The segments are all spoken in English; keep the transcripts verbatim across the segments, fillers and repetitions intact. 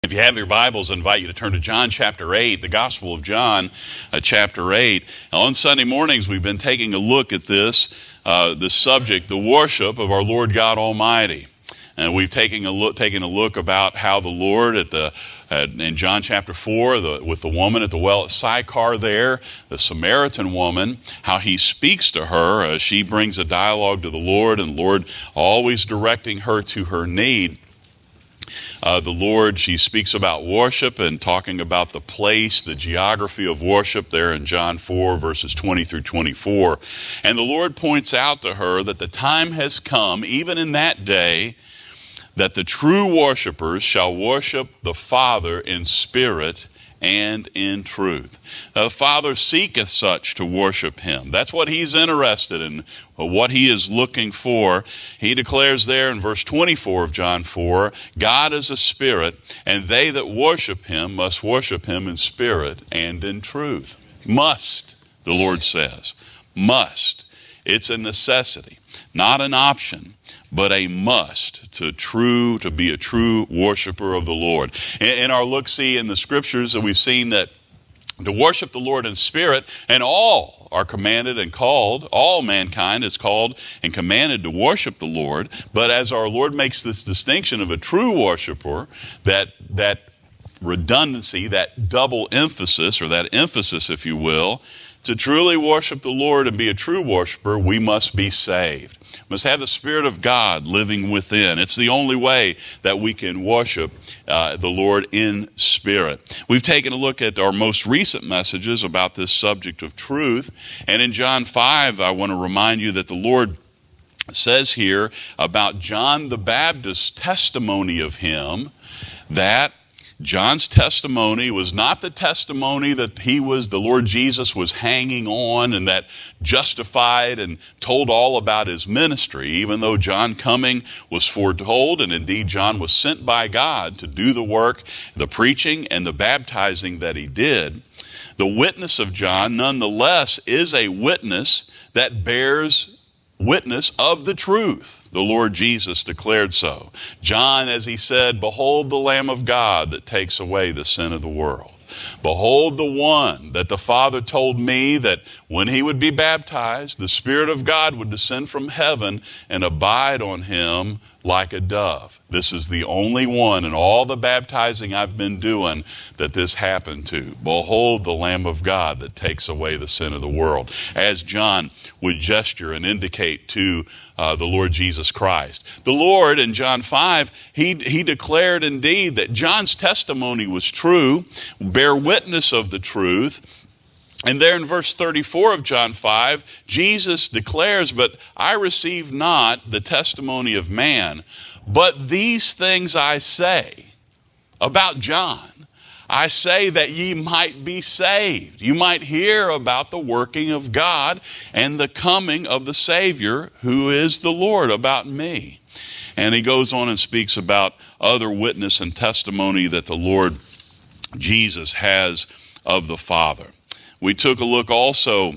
If you have your Bibles, I invite you to turn to John chapter eight, the Gospel of John uh, chapter eight. Now, on Sunday mornings, we've been taking a look at this, uh, this subject, the worship of our Lord God Almighty. And we've taken a look, taken a look about how the Lord at the uh, in John chapter four, the, with the woman at the well at Sychar there, the Samaritan woman, how he speaks to her as she brings a dialogue to the Lord, and the Lord always directing her to her need. Uh, the Lord, she speaks about worship and talking about the place, the geography of worship there in John four, verses twenty through twenty-four. And the Lord points out to her that the time has come, even in that day, that the true worshipers shall worship the Father in spirit and in truth. The Father seeketh such to worship Him. That's what He's interested in, what He is looking for. He declares there in verse twenty-four of John four, God is a spirit, and they that worship Him must worship Him in spirit and in truth. Must, the Lord says. Must. It's a necessity, not an option, but a must to true to be a true worshiper of the Lord. In, in our look-see in the Scriptures, that we've seen that to worship the Lord in spirit, and all are commanded and called, all mankind is called and commanded to worship the Lord. But as our Lord makes this distinction of a true worshiper, that that redundancy, that double emphasis, or that emphasis, if you will, to truly worship the Lord and be a true worshiper, we must be saved. We must have the Spirit of God living within. It's the only way that we can worship uh, the Lord in spirit. We've taken a look at our most recent messages about this subject of truth. And in John five, I want to remind you that the Lord says here about John the Baptist's testimony of him, that John's testimony was not the testimony that he was, the Lord Jesus was hanging on and that justified and told all about his ministry, even though John coming was foretold, and indeed John was sent by God to do the work, the preaching and the baptizing that he did. The witness of John, nonetheless, is a witness that bears witness of the truth. The Lord Jesus declared so. John, as he said, behold the Lamb of God that takes away the sin of the world. Behold the one that the Father told me that when he would be baptized, the Spirit of God would descend from heaven and abide on him like a dove. This is the only one in all the baptizing I've been doing that this happened to. Behold the Lamb of God that takes away the sin of the world. As John would gesture and indicate to uh, the Lord Jesus Christ. The Lord in John five, he, he declared indeed that John's testimony was true, bear witness of the truth. And there in verse thirty-four of John five, Jesus declares, but I receive not the testimony of man, but these things I say about John. I say that ye might be saved. You might hear about the working of God and the coming of the Savior, who is the Lord, about me. And he goes on and speaks about other witness and testimony that the Lord Jesus has of the Father. We took a look also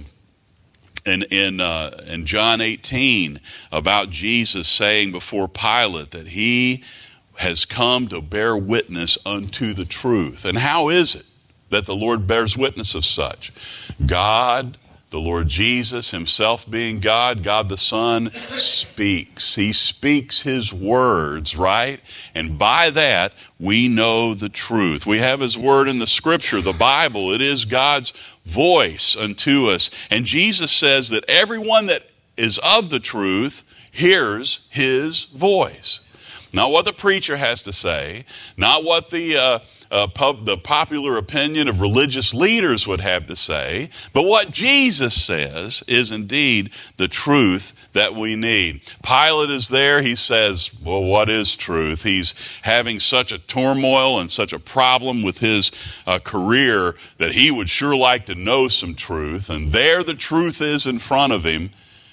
in in, uh, in John eighteen about Jesus saying before Pilate that he has come to bear witness unto the truth. And how is it that the Lord bears witness of such? God, the Lord Jesus himself being God, God the Son, speaks. He speaks his words, right? And by that, we know the truth. We have his word in the Scripture, the Bible. It is God's voice unto us. And Jesus says that everyone that is of the truth hears his voice. Not what the preacher has to say, not what the uh, uh, pub, the popular opinion of religious leaders would have to say, but what Jesus says is indeed the truth that we need. Pilate is there. He says, well, what is truth? He's having such a turmoil and such a problem with his uh, career that he would sure like to know some truth. And there the truth is in front of him.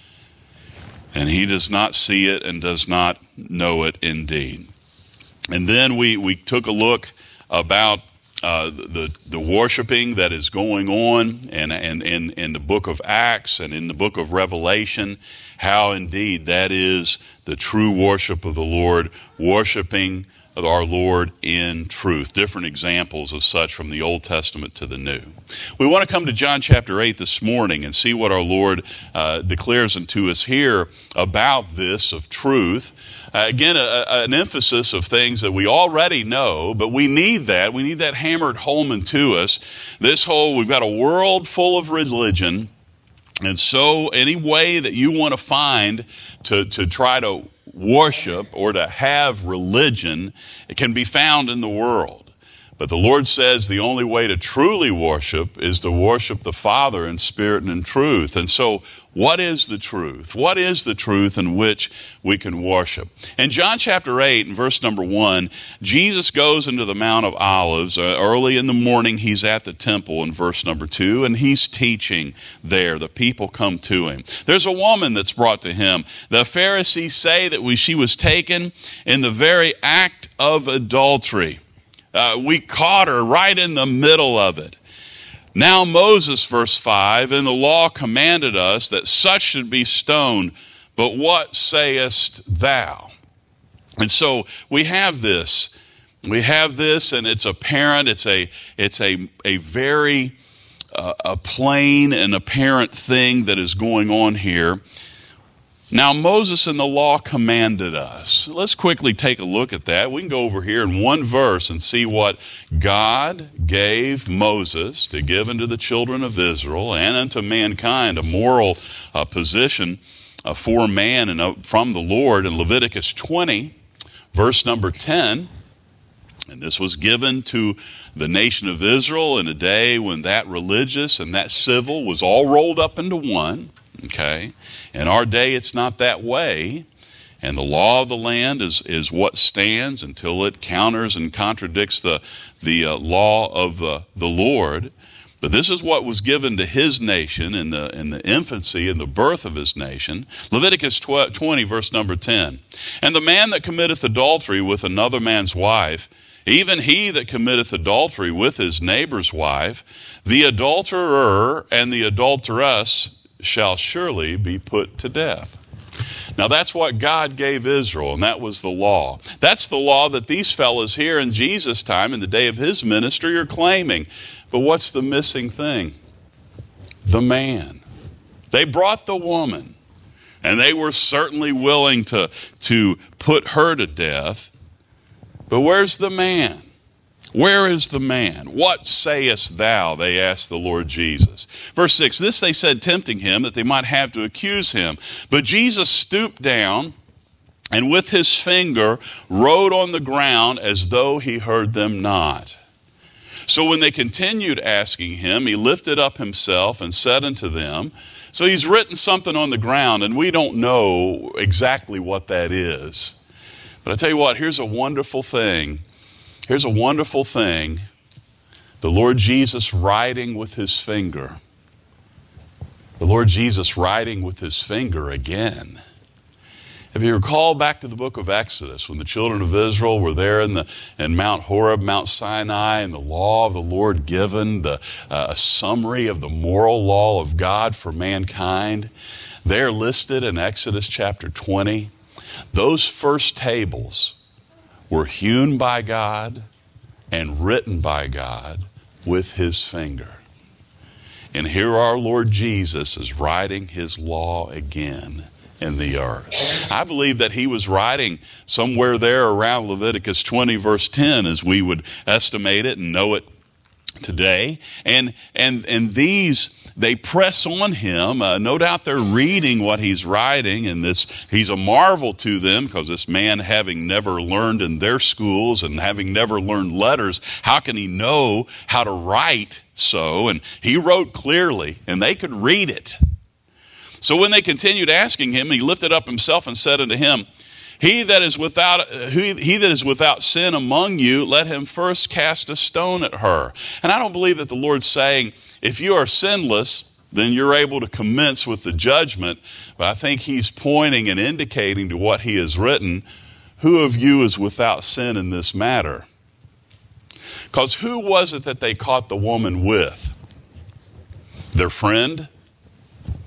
And he does not see it and does not know it indeed. And then we, we took a look about uh, the the worshiping that is going on and and in in the book of Acts and in the book of Revelation, how indeed that is the true worship of the Lord, worshiping our Lord in truth. Different examples of such from the Old Testament to the New. We want to come to John chapter eight this morning and see what our Lord uh, declares unto us here about this of truth. Uh, again, a, a, an emphasis of things that we already know, but we need that. We need that hammered home into us. This whole, we've got a world full of religion, and so any way that you want to find to, to try to worship or to have religion, it can be found in the world. But the Lord says the only way to truly worship is to worship the Father in spirit and in truth. And so what is the truth? What is the truth in which we can worship? In John chapter eight, in verse number one, Jesus goes into the Mount of Olives. Uh, early in the morning, he's at the temple in verse number two, and he's teaching there. The people come to him. There's a woman that's brought to him. The Pharisees say that we, she was taken in the very act of adultery. Uh, we caught her right in the middle of it. Now Moses, verse five, in the law commanded us that such should be stoned, but what sayest thou? And so we have this. We have this, and it's apparent. It's a, it's a, a very uh, a plain and apparent thing that is going on here. Now, Moses in the law commanded us. Let's quickly take a look at that. We can go over here in one verse and see what God gave Moses to give unto the children of Israel and unto mankind, a moral uh, position uh, for man and uh, from the Lord in Leviticus twenty, verse number ten. And this was given to the nation of Israel in a day when that religious and that civil was all rolled up into one. Okay, in our day it's not that way, and the law of the land is, is what stands until it counters and contradicts the, the uh, law of uh, the Lord. But this is what was given to his nation in the, in the infancy and the birth of his nation. Leviticus twenty, verse number ten. And the man that committeth adultery with another man's wife, even he that committeth adultery with his neighbor's wife, the adulterer and the adulteress shall surely be put to death. Now that's what God gave Israel, and that was the law. That's the law that these fellows here in Jesus' time, in the day of his ministry, are claiming. But what's the missing thing? The man. They brought the woman, and they were certainly willing to, to put her to death. But where's the man? Where is the man? What sayest thou? They asked the Lord Jesus. Verse six, this they said, tempting him, that they might have to accuse him. But Jesus stooped down and with his finger wrote on the ground as though he heard them not. So when they continued asking him, he lifted up himself and said unto them, so he's written something on the ground, and we don't know exactly what that is. But I tell you what, here's a wonderful thing. Here's a wonderful thing. The Lord Jesus writing with his finger. The Lord Jesus writing with his finger again. If you recall back to the book of Exodus, when the children of Israel were there in the in Mount Horeb, Mount Sinai, and the law of the Lord given, the uh, a summary of the moral law of God for mankind, they're listed in Exodus chapter twenty. Those first tables were hewn by God and written by God with his finger. And here our Lord Jesus is writing his law again in the earth. I believe that he was writing somewhere there around Leviticus twenty, verse ten, as we would estimate it and know it today. And and and these, they press on him. Uh, no doubt they're reading what he's writing, and this he's a marvel to them, because this man, having never learned in their schools and having never learned letters, how can he know how to write so? And he wrote clearly, and they could read it. So when they continued asking him, he lifted up himself and said unto him, He that is without he, he that is without sin among you, let him first cast a stone at her. And I don't believe that the Lord's saying, if you are sinless, then you're able to commence with the judgment. But I think he's pointing and indicating to what he has written, who of you is without sin in this matter? Because who was it that they caught the woman with? Their friend?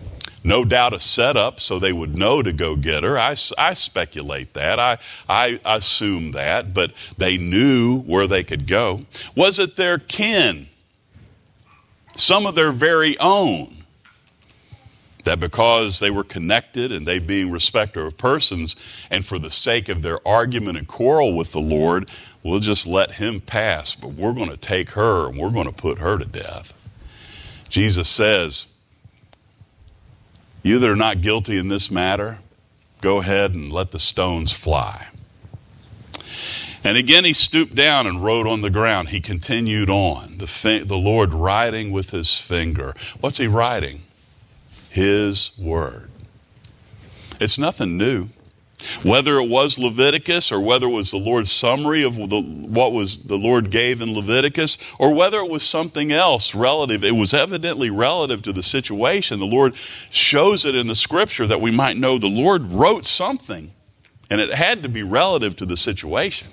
No doubt a setup so they would know to go get her. I, I speculate that. I, I assume that. But they knew where they could go. Was it their kin? Some of their very own? That because they were connected and they being respecter of persons, and for the sake of their argument and quarrel with the Lord, we'll just let him pass. But we're going to take her and we're going to put her to death. Jesus says, you that are not guilty in this matter, go ahead and let the stones fly. And again he stooped down and wrote on the ground. He continued on, the, fi- the Lord writing with his finger. What's he writing? His word. It's nothing new. Whether it was Leviticus or whether it was the Lord's summary of the, what was the Lord gave in Leviticus, or whether it was something else relative, it was evidently relative to the situation. The Lord shows it in the scripture that we might know the Lord wrote something, and it had to be relative to the situation.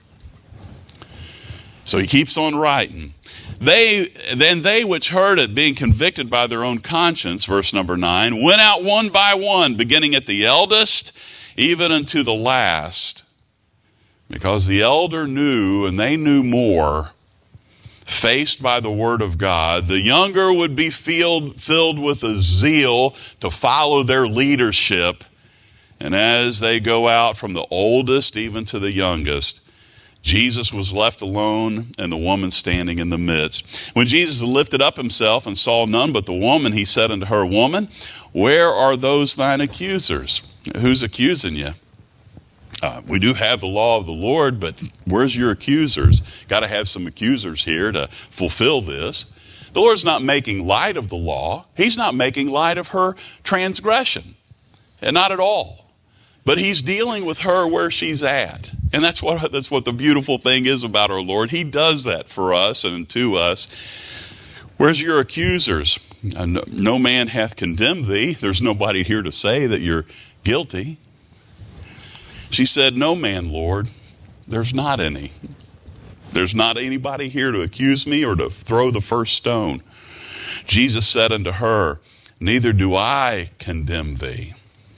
So he keeps on writing. They then they which heard it, being convicted by their own conscience, verse number nine, went out one by one, beginning at the eldest, even unto the last, because the elder knew, and they knew more, faced by the word of God. The younger would be filled, filled with a zeal to follow their leadership. And as they go out from the oldest even to the youngest, Jesus was left alone, and the woman standing in the midst. When Jesus lifted up himself and saw none but the woman, he said unto her, Woman, where are those thine accusers? Who's accusing you? Uh, we do have the law of the Lord, but where's your accusers? Got to have some accusers here to fulfill this. The Lord's not making light of the law. He's not making light of her transgression. And not at all. But he's dealing with her where she's at. And that's what that's what the beautiful thing is about our Lord. He does that for us and to us. Where's your accusers? No, no man hath condemned thee. There's nobody here to say that you're guilty. She said, No man, Lord. There's not any. There's not anybody here to accuse me or to throw the first stone. Jesus said unto her, Neither do I condemn thee.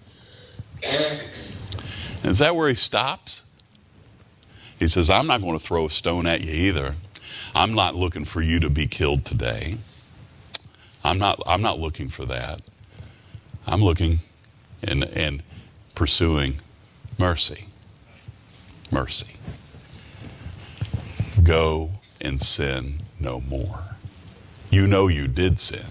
Is that where he stops? He says, I'm not going to throw a stone at you either. I'm not looking for you to be killed today. I'm not, I'm not looking for that. I'm looking and, and pursuing mercy. Mercy. Go and sin no more. You know you did sin.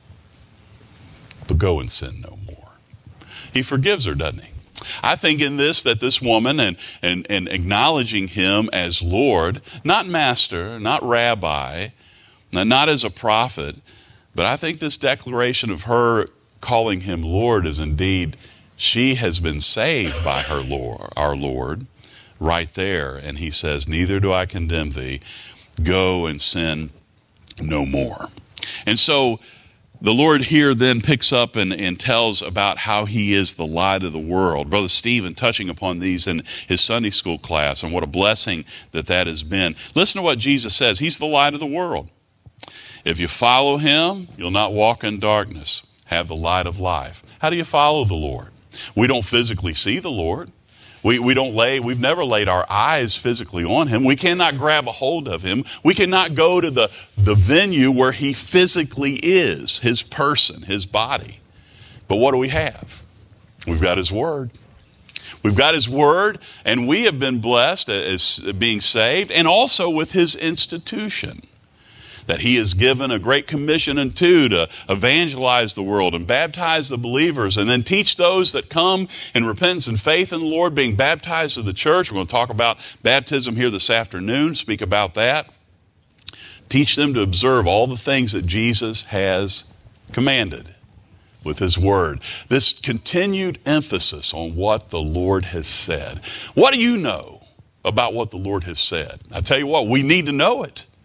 But go and sin no more. He forgives her, doesn't he? I think in this that this woman and, and, and acknowledging him as Lord, not master, not rabbi, not as a prophet, but I think this declaration of her calling him Lord is indeed, she has been saved by her Lord, our Lord, right there. And he says, Neither do I condemn thee. Go and sin no more. And so the Lord here then picks up and, and tells about how he is the light of the world. Brother Stephen touching upon these in his Sunday school class, and what a blessing that that has been. Listen to what Jesus says. He's the light of the world. If you follow him, you'll not walk in darkness. Have the light of life. How do you follow the Lord? We don't physically see the Lord. We, we don't lay, we've never laid our eyes physically on him. We cannot grab a hold of him. We cannot go to the, the venue where he physically is, his person, his body. But what do we have? We've got his word. We've got his word, and we have been blessed as being saved, and also with his institution. That he has given a great commission unto to evangelize the world and baptize the believers and then teach those that come in repentance and faith in the Lord being baptized to the church. We're going to talk about baptism here this afternoon, speak about that. Teach them to observe all the things that Jesus has commanded with his word. This continued emphasis on what the Lord has said. What do you know about what the Lord has said? I tell you what, we need to know it.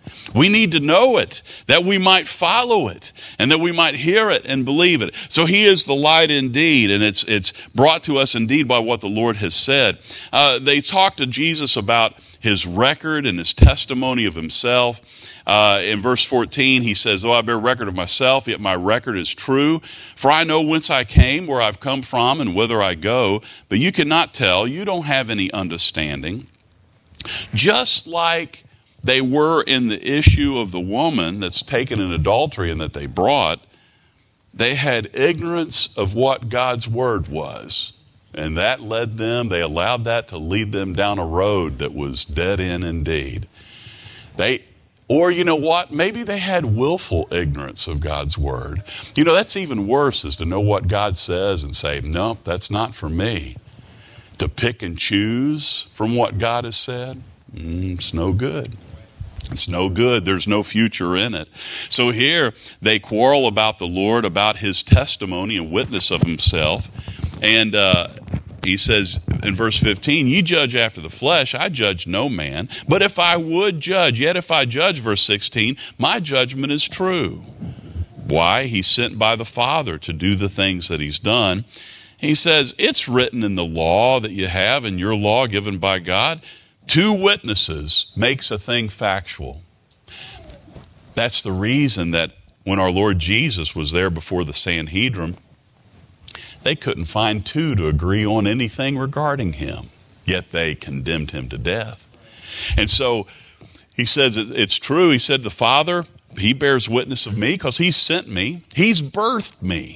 We need to know it, that we might follow it, and that we might hear it and believe it. So he is the light indeed, and it's it's brought to us indeed by what the Lord has said. Uh, they talked to Jesus about his record and his testimony of himself. Uh, in verse fourteen, he says, though I bear record of myself, yet my record is true. For I know whence I came, where I've come from, and whither I go. But you cannot tell. You don't have any understanding. Just like they were in the issue of the woman that's taken in adultery and that they brought, they had ignorance of what God's word was. And that led them, they allowed that to lead them down a road that was dead end indeed. They, or you know what? Maybe they had willful ignorance of God's word. You know, that's even worse, is to know what God says and say, nope, that's not for me. To pick and choose from what God has said, mm, it's no good. It's no good. There's no future in it. So here they quarrel about the Lord, about his testimony and witness of himself. And uh, he says in verse fifteen, you judge after the flesh, I judge no man. But if I would judge, yet if I judge, verse sixteen, my judgment is true. Why? He's sent by the Father to do the things that he's done. He says, it's written in the law that you have, in your law given by God, two witnesses makes a thing factual. That's the reason that when our Lord Jesus was there before the Sanhedrin, they couldn't find two to agree on anything regarding him, yet they condemned him to death. And so he says it's true. He said the Father, he bears witness of me because he sent me. He's birthed me.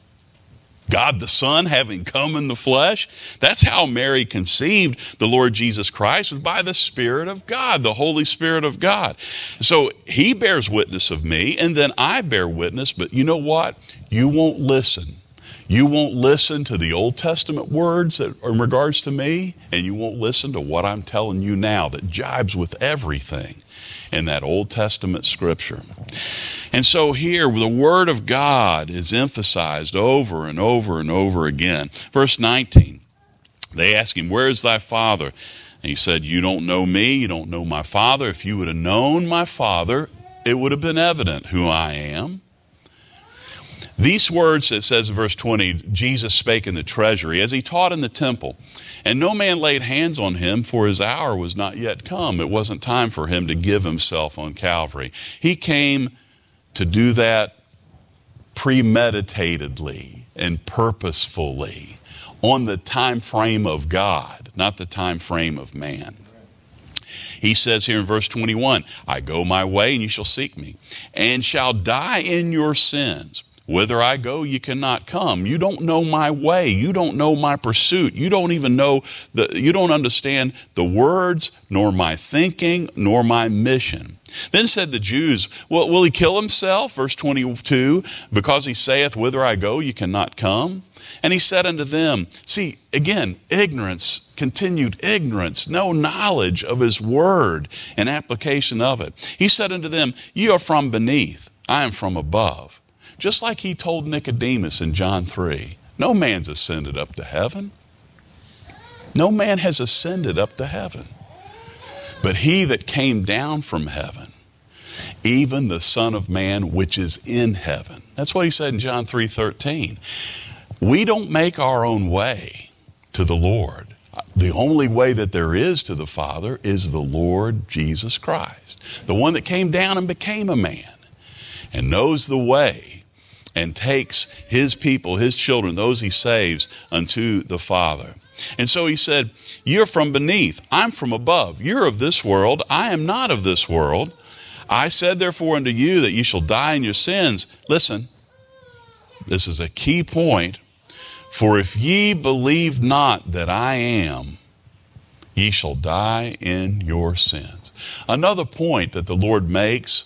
God the Son having come in the flesh. That's how Mary conceived the Lord Jesus Christ, was by the Spirit of God, the Holy Spirit of God. So he bears witness of me, and then I bear witness, but you know what? You won't listen. You won't listen to the Old Testament words that are in regards to me, and you won't listen to what I'm telling you now that jibes with everything in that Old Testament scripture. And so here, the Word of God is emphasized over and over and over again. Verse nineteen, they ask him, where is thy Father? And he said, you don't know me, you don't know my Father. If you would have known my Father, it would have been evident who I am. These words, it says in verse twenty, Jesus spake in the treasury as he taught in the temple. And no man laid hands on him, for his hour was not yet come. It wasn't time for him to give himself on Calvary. He came to do that premeditatedly and purposefully on the time frame of God, not the time frame of man. He says here in verse twenty-one, I go my way and you shall seek me, and shall die in your sins. Whither I go, you cannot come. You don't know my way. You don't know my pursuit. You don't even know, the, you don't understand the words, nor my thinking, nor my mission. Then said the Jews, well, will he kill himself? Verse twenty-two, because he saith, whither I go, you cannot come. And he said unto them, see, again, ignorance, continued ignorance, no knowledge of his word and application of it. He said unto them, ye are from beneath, I am from above. Just like he told Nicodemus in John three, no man's ascended up to heaven. No man has ascended up to heaven. But he that came down from heaven, even the Son of Man which is in heaven. That's what he said in John three thirteen. We don't make our own way to the Lord. The only way that there is to the Father is the Lord Jesus Christ, the one that came down and became a man and knows the way and takes his people, his children, those he saves, unto the Father. And so he said, you're from beneath, I'm from above. You're of this world, I am not of this world. I said therefore unto you that you shall die in your sins. Listen, this is a key point. For if ye believe not that I am, ye shall die in your sins. Another point that the Lord makes,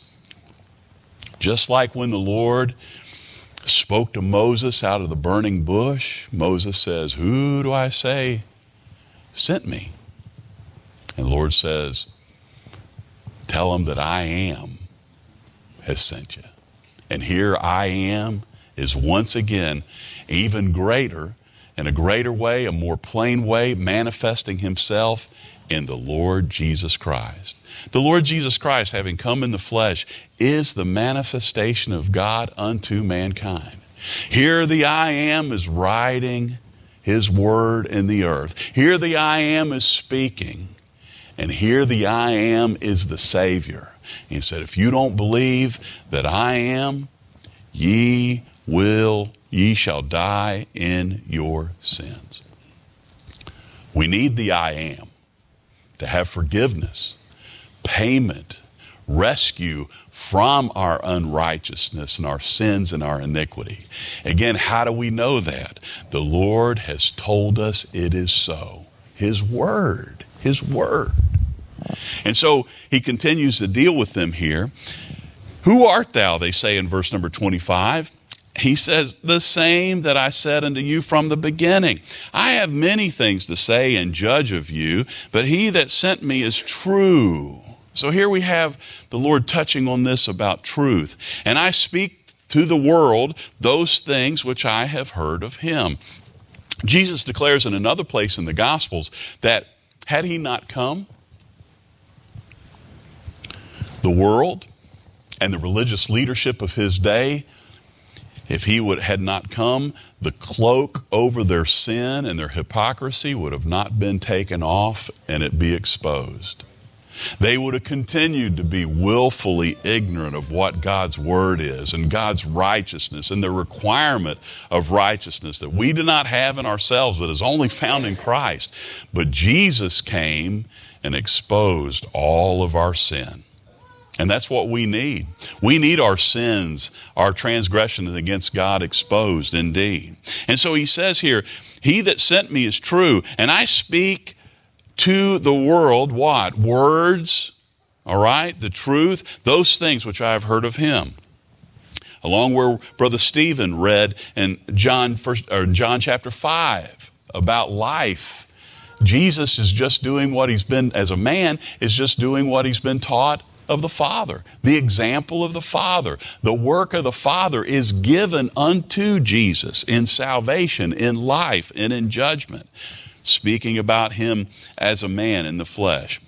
just like when the Lord spoke to Moses out of the burning bush, Moses says, who do I say sent me? And the Lord says, tell him that I am has sent you. And here I am is once again even greater, in a greater way, a more plain way, manifesting himself in the Lord Jesus Christ. The Lord Jesus Christ, having come in the flesh, is the manifestation of God unto mankind. Here the I Am is writing His word in the earth. Here the I Am is speaking. And here the I Am is the Savior. He said, if you don't believe that I am, ye will, ye shall die in your sins. We need the I Am to have forgiveness, payment, rescue from our unrighteousness and our sins and our iniquity. Again, how do we know that? The Lord has told us it is so. His word, His word. And so he continues to deal with them here. Who art thou, they say in verse number twenty-five. He says, the same that I said unto you from the beginning. I have many things to say and judge of you, but he that sent me is true. So here we have the Lord touching on this about truth. And I speak to the world those things which I have heard of him. Jesus declares in another place in the Gospels that had he not come, the world and the religious leadership of his day, if he would had not come, the cloak over their sin and their hypocrisy would have not been taken off and it be exposed. They would have continued to be willfully ignorant of what God's word is and God's righteousness and the requirement of righteousness that we do not have in ourselves, but is only found in Christ. But Jesus came and exposed all of our sin. And that's what we need. We need our sins, our transgressions against God exposed indeed. And so he says here, he that sent me is true, and I speak to the world what? Words, all right? The truth, those things which I have heard of him. Along where Brother Stephen read in John, first, or John chapter five about life. Jesus is just doing what he's been, as a man, is just doing what he's been taught of the Father. The example of the Father. The work of the Father is given unto Jesus in salvation, in life, and in judgment. Speaking about him as a man in the flesh.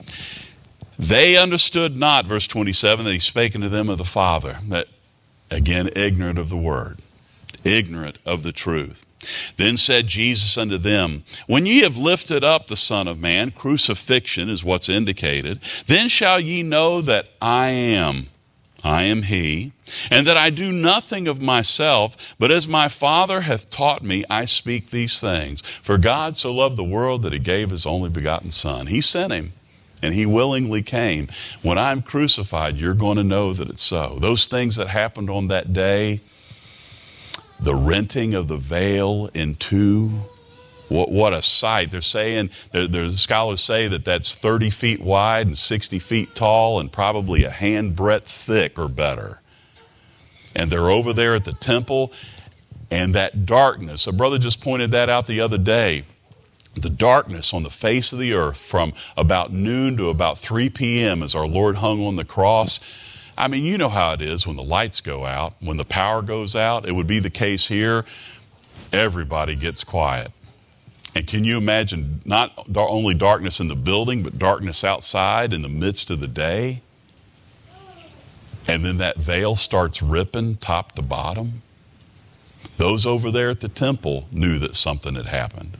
They understood not, verse twenty-seven, that he spake unto them of the Father. That, again, ignorant of the word. Ignorant of the truth. Then said Jesus unto them, when ye have lifted up the Son of Man, crucifixion is what's indicated, then shall ye know that I am, I am he, and that I do nothing of myself, but as my Father hath taught me, I speak these things. For God so loved the world that he gave his only begotten Son. He sent him, and he willingly came. When I'm crucified, you're going to know that it's so. Those things that happened on that day, the renting of the veil in two, what, what a sight. They're saying, the, the scholars say that that's thirty feet wide and sixty feet tall and probably a handbreadth thick or better. And they're over there at the temple, and that darkness, a brother just pointed that out the other day, the darkness on the face of the earth from about noon to about three p.m. as our Lord hung on the cross. I mean, you know how it is when the lights go out, when the power goes out. It would be the case here. Everybody gets quiet. And can you imagine not only darkness in the building, but darkness outside in the midst of the day? And then that veil starts ripping top to bottom. Those over there at the temple knew that something had happened.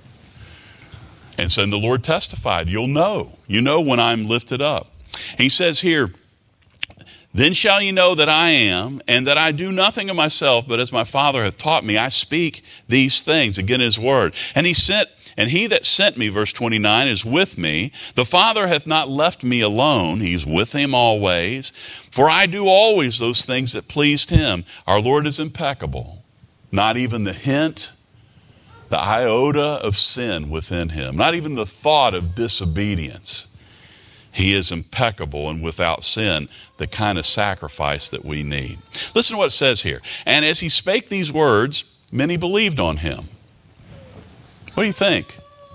And so the Lord testified, you'll know. You know when I'm lifted up. And he says here, then shall ye know that I am, and that I do nothing of myself, but as my Father hath taught me, I speak these things. Again, his word. And he sent, and he that sent me, verse twenty-nine, is with me. The Father hath not left me alone. He's with him always. For I do always those things that pleased him. Our Lord is impeccable. Not even the hint, the iota of sin within him. Not even the thought of disobedience. He is impeccable and without sin, the kind of sacrifice that we need. Listen to what it says here. And as he spake these words, many believed on him. What do you think?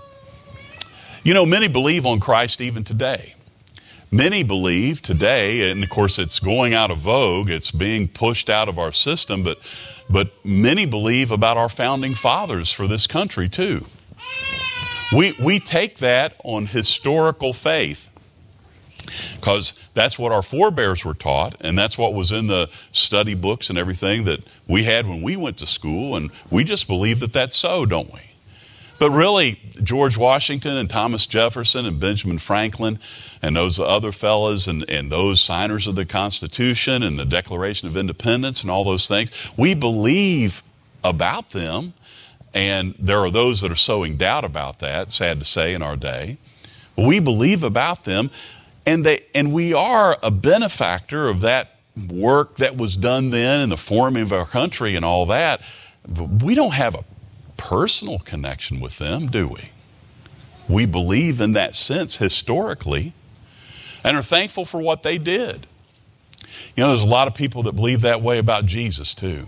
You know, many believe on Christ even today. Many believe today, and of course it's going out of vogue, it's being pushed out of our system, but, but many believe about our founding fathers for this country too. We, we take that on historical faith. Because that's what our forebears were taught, and that's what was in the study books and everything that we had when we went to school, and we just believe that that's so, don't we? But really, George Washington and Thomas Jefferson and Benjamin Franklin and those other fellas and, and those signers of the Constitution and the Declaration of Independence and all those things, we believe about them, and there are those that are sowing doubt about that, sad to say, in our day. We believe about them. And they and we are a benefactor of that work that was done then in the forming of our country and all that. But we don't have a personal connection with them, do we? We believe in that sense historically and are thankful for what they did. You know, there's a lot of people that believe that way about Jesus too.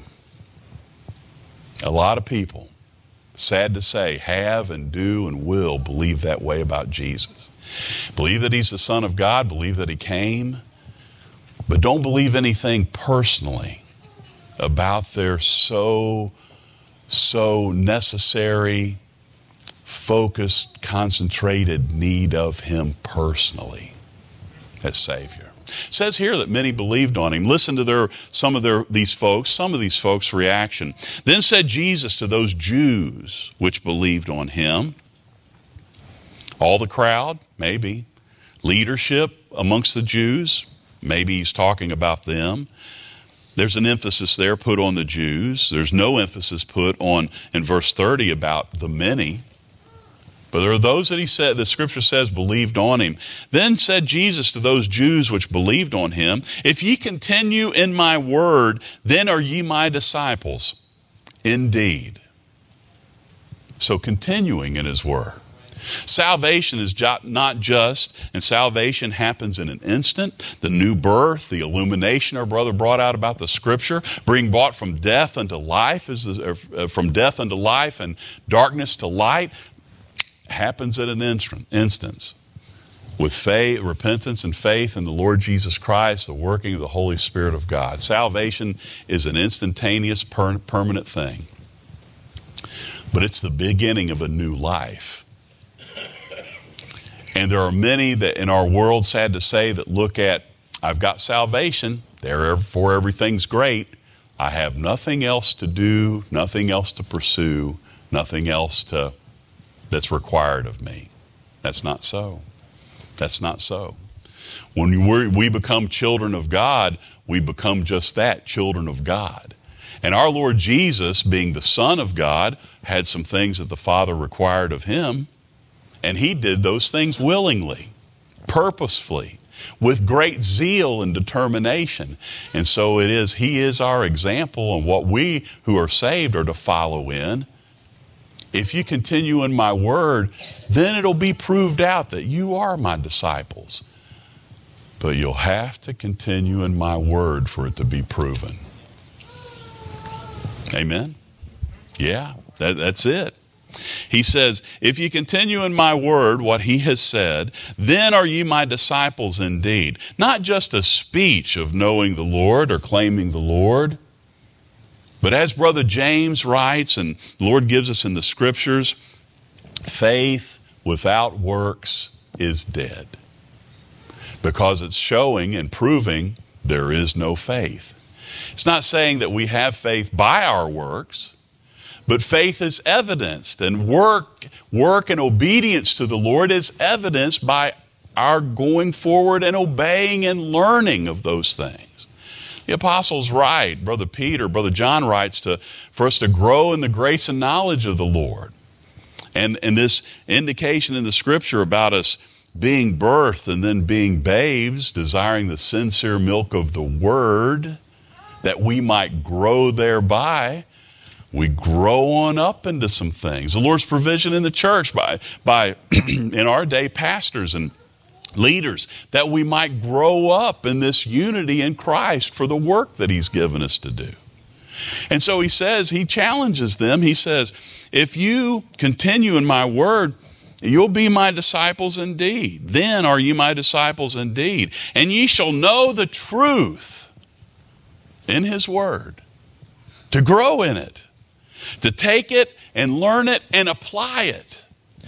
A lot of people, sad to say, have and do and will believe that way about Jesus. Believe that he's the Son of God, believe that he came, but don't believe anything personally about their so, so necessary, focused, concentrated need of him personally as Savior. It says here that many believed on him. Listen to their some of their these folks, some of these folks' reaction. Then said Jesus to those Jews which believed on him. All the crowd, maybe. Leadership amongst the Jews, maybe he's talking about them. There's an emphasis there put on the Jews. There's no emphasis put on, in verse thirty, about the many. But there are those that he said, the scripture says, believed on him. Then said Jesus to those Jews which believed on him, if ye continue in my word, then are ye my disciples indeed. So continuing in his word. Salvation is not just, and salvation happens in an instant. The new birth, the illumination our brother brought out about the scripture, being brought from death unto life, is the, from death unto life and darkness to light, happens at an instant, instance. With faith, repentance and faith in the Lord Jesus Christ, the working of the Holy Spirit of God. Salvation is an instantaneous, per- permanent thing. But it's the beginning of a new life. And there are many that in our world, sad to say, that look at, I've got salvation, therefore everything's great. I have nothing else to do, nothing else to pursue, nothing else to that's required of me. That's not so. That's not so. When we're, we become children of God, we become just that, children of God. And our Lord Jesus, being the Son of God, had some things that the Father required of him. And he did those things willingly, purposefully, with great zeal and determination. And so it is, he is our example, and what we who are saved are to follow in. If you continue in my word, then it'll be proved out that you are my disciples. But you'll have to continue in my word for it to be proven. Amen? Yeah, that, that's it. He says, if you continue in my word, what he has said, then are ye my disciples indeed. Not just a speech of knowing the Lord or claiming the Lord, but as Brother James writes, and the Lord gives us in the scriptures, faith without works is dead. Because it's showing and proving there is no faith. It's not saying that we have faith by our works, but faith is evidenced, and work, work and obedience to the Lord is evidenced by our going forward and obeying and learning of those things. The apostles write, Brother Peter, Brother John writes to, for us to grow in the grace and knowledge of the Lord. And, and this indication in the scripture about us being birthed and then being babes, desiring the sincere milk of the word, that we might grow thereby, we grow on up into some things. The Lord's provision in the church by, by in our day, pastors and leaders, that we might grow up in this unity in Christ for the work that he's given us to do. And so he says, he challenges them. He says, if you continue in my word, you'll be my disciples indeed. Then are you my disciples indeed. And ye shall know the truth in his word. To grow in it. To take it and learn it and apply it.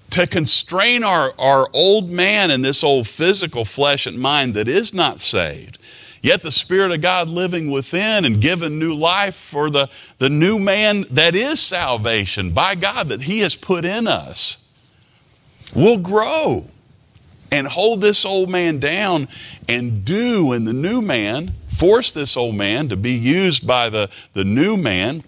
to constrain our, our old man and this old physical flesh and mind that is not saved. Yet the Spirit of God living within and giving new life for the, the new man that is salvation by God that He has put in us will grow and hold this old man down and do in the new man, force this old man to be used by the, the new man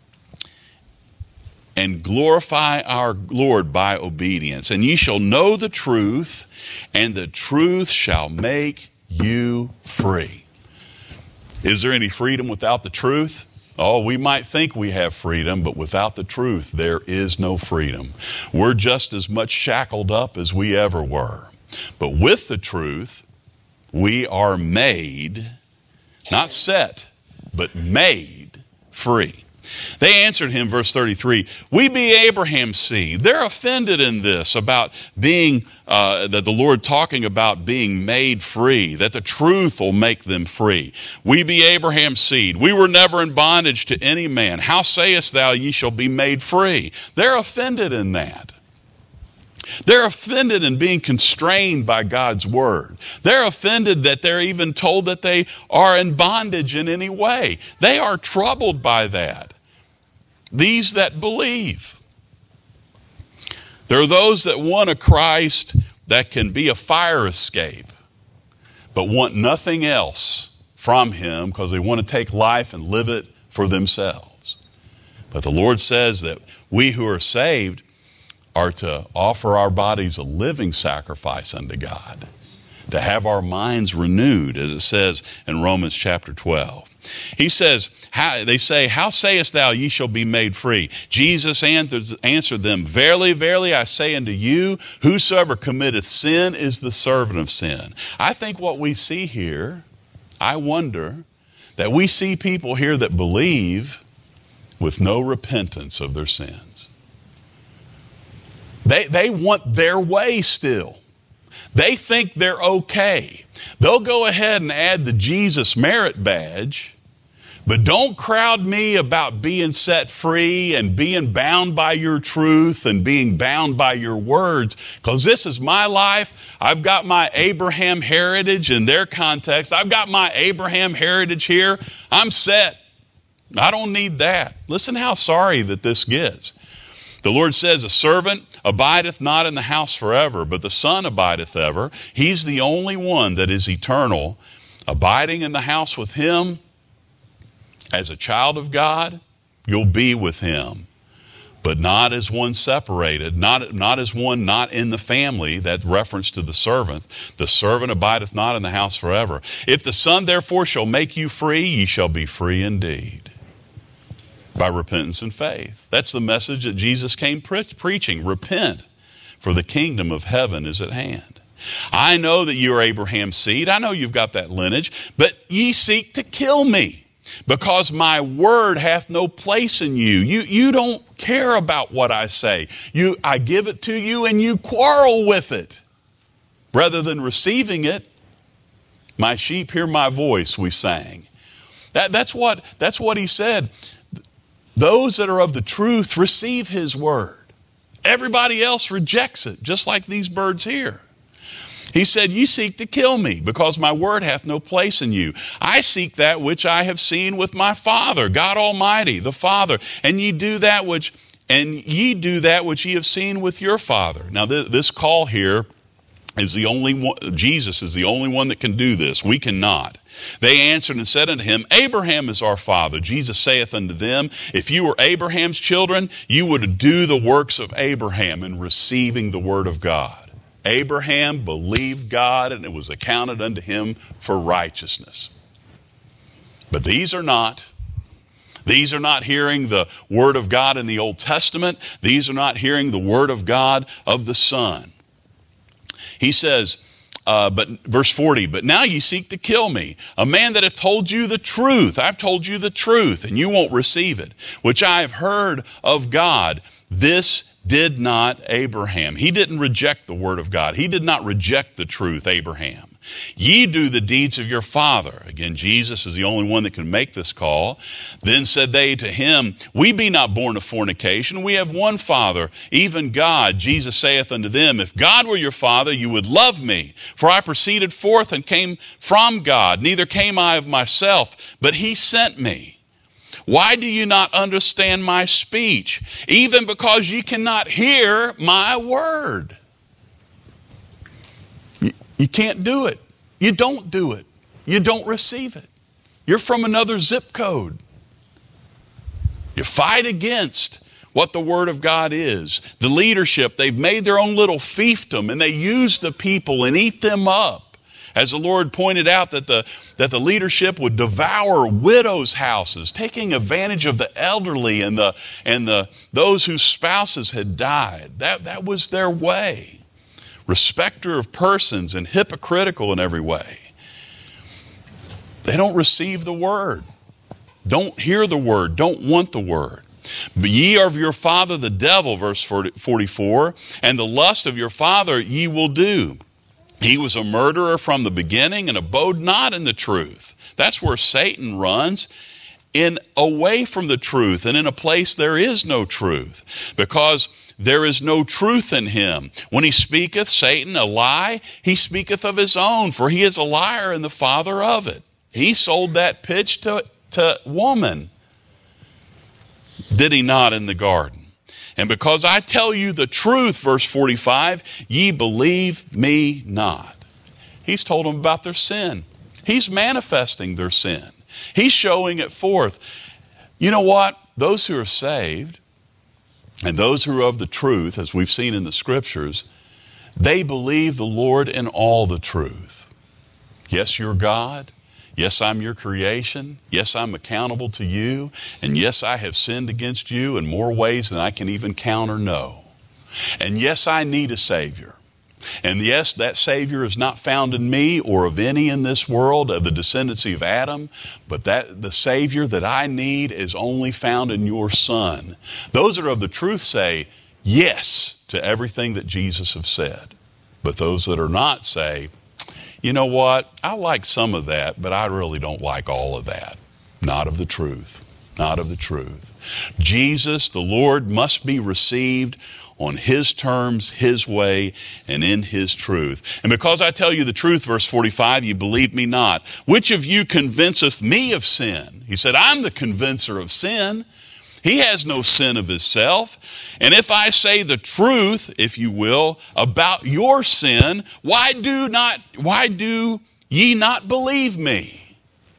and glorify our Lord by obedience. And ye shall know the truth, and the truth shall make you free. Is there any freedom without the truth? Oh, we might think we have freedom, but without the truth, there is no freedom. We're just as much shackled up as we ever were. But with the truth, we are made, not set, but made free. They answered him, verse thirty-three, we be Abraham's seed. They're offended in this about being, uh, that the Lord talking about being made free, that the truth will make them free. We be Abraham's seed. We were never in bondage to any man. How sayest thou ye shall be made free? They're offended in that. They're offended in being constrained by God's word. They're offended that they're even told that they are in bondage in any way. They are troubled by that. These that believe. There are those that want a Christ that can be a fire escape, but want nothing else from Him because they want to take life and live it for themselves. But the Lord says that we who are saved are to offer our bodies a living sacrifice unto God, to have our minds renewed, as it says in Romans chapter twelve. He says, how, they say, how sayest thou ye shall be made free? Jesus answers, answered them, verily, verily, I say unto you, whosoever committeth sin is the servant of sin. I think what we see here, I wonder, that we see people here that believe with no repentance of their sins. They, they want their way still. They think they're okay. They'll go ahead and add the Jesus merit badge, but don't crowd me about being set free and being bound by your truth and being bound by your words, because this is my life. I've got my Abraham heritage in their context. I've got my Abraham heritage here. I'm set. I don't need that. Listen how sorry that this gets. The Lord says, a servant abideth not in the house forever, but the Son abideth ever. He's the only one that is eternal. Abiding in the house with Him, as a child of God, you'll be with Him. But not as one separated, not, not as one not in the family, that reference to the servant. The servant abideth not in the house forever. If the Son therefore shall make you free, ye shall be free indeed. By repentance and faith. That's the message that Jesus came pre- preaching. Repent, for the kingdom of heaven is at hand. I know that you are Abraham's seed. I know you've got that lineage, but ye seek to kill me, because my word hath no place in you. You, you don't care about what I say. You, I give it to you and you quarrel with it. Rather than receiving it, my sheep hear my voice, we sang. That, that's what, that's what he said. Those that are of the truth receive His word. Everybody else rejects it, just like these birds here. He said, ye seek to kill me, because my word hath no place in you. I seek that which I have seen with my Father, God Almighty, the Father. And ye do that which, and ye do that which ye have seen with your father. Now th- this call here is the only one, Jesus is the only one that can do this. We cannot. They answered and said unto him, Abraham is our father. Jesus saith unto them, if you were Abraham's children, you would do the works of Abraham in receiving the word of God. Abraham believed God, and it was accounted unto him for righteousness. But these are not. These are not hearing the word of God in the Old Testament. These are not hearing the word of God of the Son. He says, uh, but verse forty, but now ye seek to kill me, a man that hath told you the truth. I've told you the truth, and you won't receive it, which I have heard of God. This did not Abraham. He didn't reject the word of God. He did not reject the truth, Abraham. Ye do the deeds of your father. Again, Jesus is the only one that can make this call. Then said they to him, We be not born of fornication. We have one Father, even God. Jesus saith unto them, If God were your Father, you would love me. For I proceeded forth and came from God. Neither came I of myself, but he sent me. Why do you not understand my speech? Even because ye cannot hear my word. You, you can't do it. You don't do it. You don't receive it. You're from another zip code. You fight against what the Word of God is. The leadership, they've made their own little fiefdom, and they use the people and eat them up. As the Lord pointed out that the, that the leadership would devour widows' houses, taking advantage of the elderly and the and the those whose spouses had died. That, that was their way. Respecter of persons and hypocritical in every way. They don't receive the Word. Don't hear the Word. Don't want the Word. But ye are of your father the devil, verse forty-four, and the lust of your father ye will do. He was a murderer from the beginning and abode not in the truth. That's where Satan runs, in away from the truth, and in a place there is no truth, because there is no truth in him. When he speaketh, Satan, a lie, he speaketh of his own, for he is a liar and the father of it. He sold that pitch to, to woman, did he not, in the garden? And because I tell you the truth, verse forty-five, ye believe me not. He's told them about their sin. He's manifesting their sin. He's showing it forth. You know what? Those who are saved and those who are of the truth, as we've seen in the Scriptures, they believe the Lord in all the truth. Yes, you're God. Yes, I'm your creation. Yes, I'm accountable to you. And yes, I have sinned against you in more ways than I can even count or know. And yes, I need a Savior. And yes, that Savior is not found in me or of any in this world of the descendancy of Adam, but that the Savior that I need is only found in your Son. Those that are of the truth say yes to everything that Jesus has said. But those that are not say, you know what? I like some of that, but I really don't like all of that. Not of the truth. Not of the truth. Jesus, the Lord, must be received on His terms, His way, and in His truth. And because I tell you the truth, verse forty-five, you believe me not. Which of you convinceth me of sin? He said, I'm the convincer of sin. He has no sin of himself. And if I say the truth, if you will, about your sin, why do not, why do ye not believe me?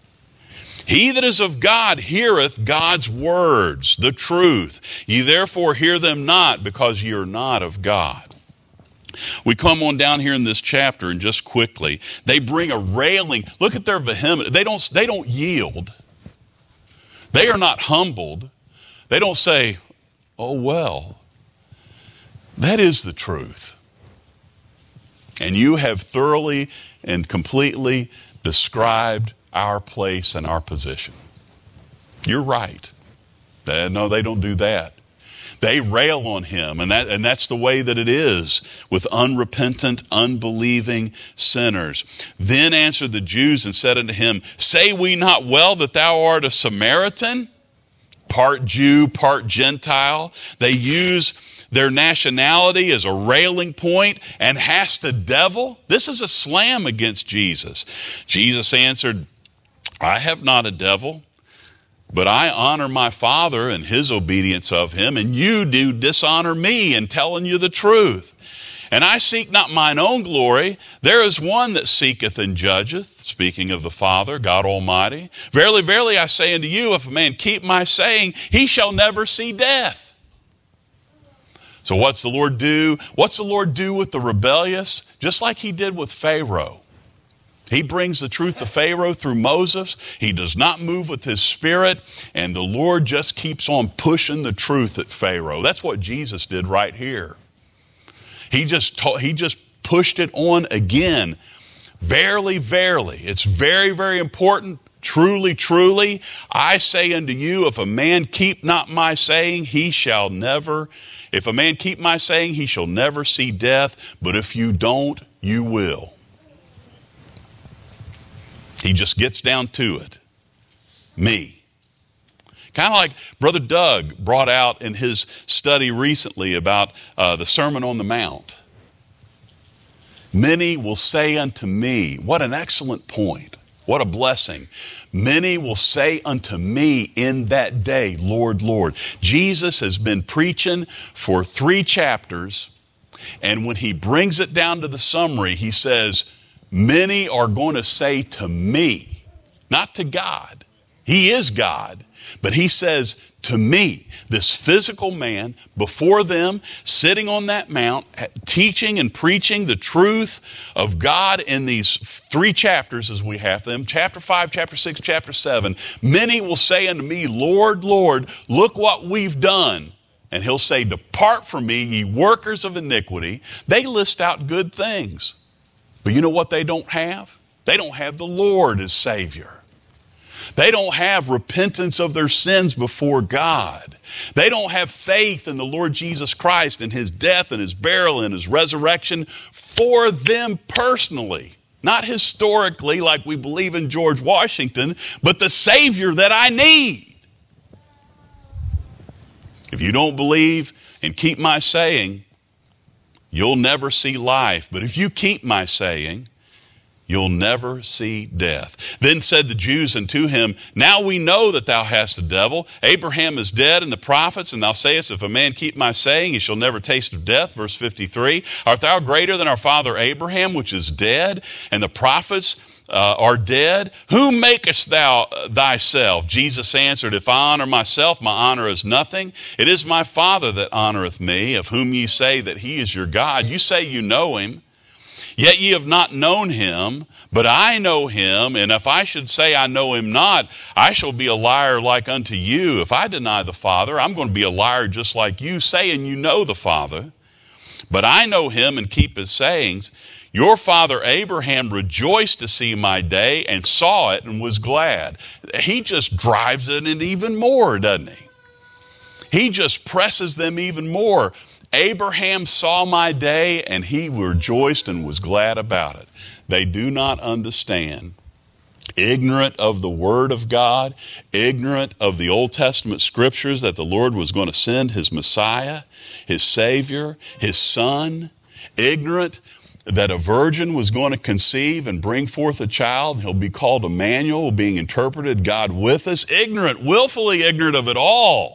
He that is of God heareth God's words, the truth. Ye therefore hear them not, because ye are not of God. We come on down here in this chapter, and just quickly, they bring a railing. Look at their vehemence. They don't, they don't yield. They are not humbled. They don't say, oh, well, that is the truth. And you have thoroughly and completely described our place and our position. You're right. They, no, they don't do that. They rail on him, and that and that's the way that it is with unrepentant, unbelieving sinners. Then answered the Jews and said unto him, Say we not well that thou art a Samaritan? Part Jew, part Gentile. They use their nationality as a railing point, and hast a devil? This is a slam against Jesus. Jesus answered, I have not a devil, but I honor my Father and His obedience of Him, and you do dishonor me in telling you the truth. And I seek not mine own glory. There is one that seeketh and judgeth, speaking of the Father, God Almighty. Verily, verily, I say unto you, if a man keep my saying, he shall never see death. So what's the Lord do? What's the Lord do with the rebellious? Just like He did with Pharaoh. He brings the truth to Pharaoh through Moses. He does not move with His Spirit, and the Lord just keeps on pushing the truth at Pharaoh. That's what Jesus did right here. He just taught, he just pushed it on again. Verily, verily. It's very, very important. Truly, truly, I say unto you, if a man keep not my saying, he shall never, if a man keep my saying, he shall never see death. But if you don't, you will. He just gets down to it. Me. Kind of like Brother Doug brought out in his study recently about uh, the Sermon on the Mount. Many will say unto me, what an excellent point. What a blessing. Many will say unto me in that day, Lord, Lord. Jesus has been preaching for three chapters, and when he brings it down to the summary, he says, many are going to say to me, not to God. He is God. But he says to me, this physical man before them, sitting on that mount, teaching and preaching the truth of God in these three chapters as we have them, chapter five, chapter six, chapter seven, many will say unto me, Lord, Lord, look what we've done. And he'll say, depart from me, ye workers of iniquity. They list out good things. But you know what they don't have? They don't have the Lord as Savior. They don't have repentance of their sins before God. They don't have faith in the Lord Jesus Christ and his death and his burial and his resurrection for them personally. Not historically like we believe in George Washington, but the Savior that I need. If you don't believe and keep my saying, you'll never see life. But if you keep my saying, you'll never see death. Then said the Jews unto him, now we know that thou hast a devil. Abraham is dead and the prophets, and thou sayest, if a man keep my saying, he shall never taste of death. Verse fifty-three, art thou greater than our father Abraham, which is dead, and the prophets uh, are dead? Whom makest thou thyself? Jesus answered, if I honor myself, my honor is nothing. It is my Father that honoreth me, of whom ye say that he is your God. You say you know him. Yet ye have not known him, but I know him, and if I should say I know him not, I shall be a liar like unto you. If I deny the Father, I'm going to be a liar just like you, saying you know the Father. But I know him and keep his sayings. Your father Abraham rejoiced to see my day and saw it and was glad. He just drives it in even more, doesn't he? He just presses them even more. Abraham saw my day and he rejoiced and was glad about it. They do not understand. Ignorant of the Word of God, ignorant of the Old Testament scriptures that the Lord was going to send his Messiah, his Savior, his Son, ignorant that a virgin was going to conceive and bring forth a child, and he'll be called Emmanuel, being interpreted God with us, ignorant, willfully ignorant of it all.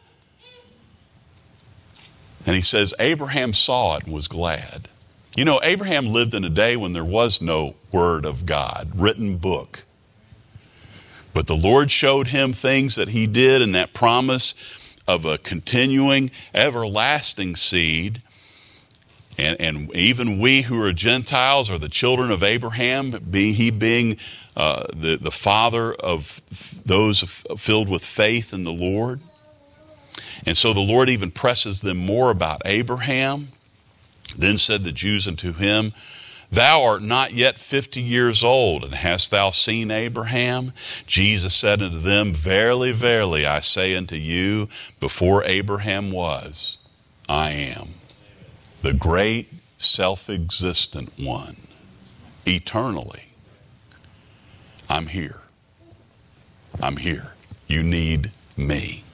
And he says, Abraham saw it and was glad. You know, Abraham lived in a day when there was no Word of God, written book. But the Lord showed him things that he did in that promise of a continuing, everlasting seed. And, and even we who are Gentiles are the children of Abraham, being, he being uh, the, the father of those filled with faith in the Lord. And so the Lord even presses them more about Abraham. Then said the Jews unto him, thou art not yet fifty years old, and hast thou seen Abraham? Jesus said unto them, verily, verily, I say unto you, before Abraham was, I am. The great self-existent one, eternally. I'm here. I'm here. You need me.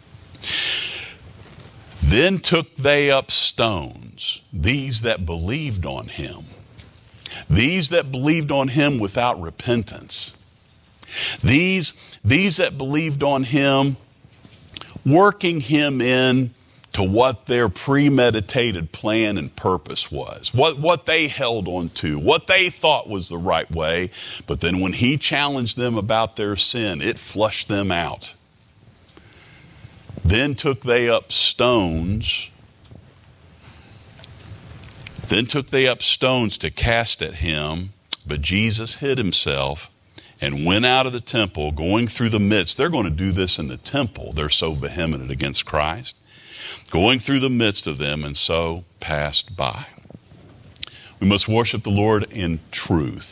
Then took they up stones, these that believed on him, these that believed on him without repentance, these, these that believed on him, working him in to what their premeditated plan and purpose was, what, what they held on to, what they thought was the right way. But then when he challenged them about their sin, it flushed them out. Then took they up stones, then took they up stones to cast at him, but Jesus hid himself and went out of the temple, going through the midst. They're going to do this in the temple. They're so vehement against Christ. Going through the midst of them, and so passed by. We must worship the Lord in truth.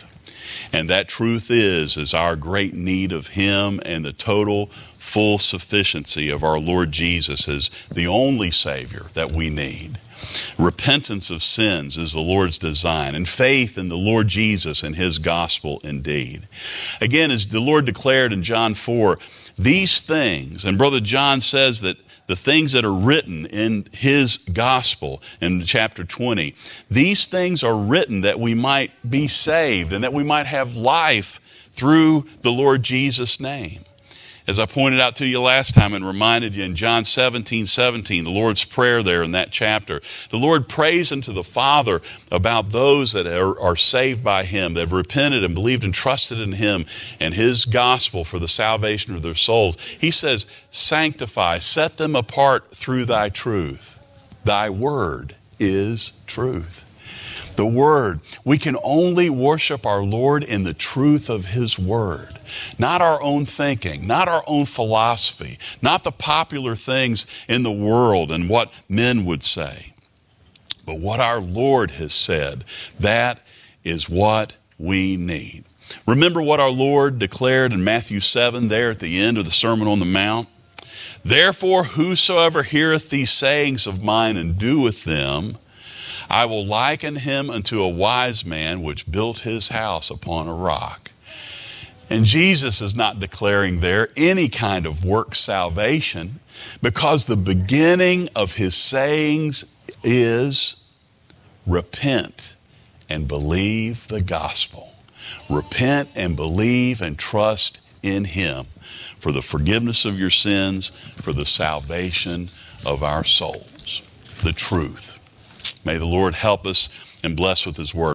And that truth is, is our great need of Him and the total full sufficiency of our Lord Jesus as the only Savior that we need. Repentance of sins is the Lord's design, and faith in the Lord Jesus and His gospel indeed. Again, as the Lord declared in John four, these things, and Brother John says that the things that are written in His gospel in chapter twenty, these things are written that we might be saved and that we might have life through the Lord Jesus' name. As I pointed out to you last time and reminded you in John seventeen seventeen, the Lord's Prayer there in that chapter, the Lord prays unto the Father about those that are, are saved by Him, that have repented and believed and trusted in Him and His gospel for the salvation of their souls. He says, sanctify, set them apart through Thy truth. Thy word is truth. The Word. We can only worship our Lord in the truth of His Word. Not our own thinking, not our own philosophy, not the popular things in the world and what men would say. But what our Lord has said, that is what we need. Remember what our Lord declared in Matthew seven there at the end of the Sermon on the Mount? Therefore, whosoever heareth these sayings of mine and doeth them, I will liken him unto a wise man which built his house upon a rock. And Jesus is not declaring there any kind of work salvation, because the beginning of His sayings is repent and believe the gospel. Repent and believe and trust in Him for the forgiveness of your sins, for the salvation of our souls. The truth. May the Lord help us and bless with His word.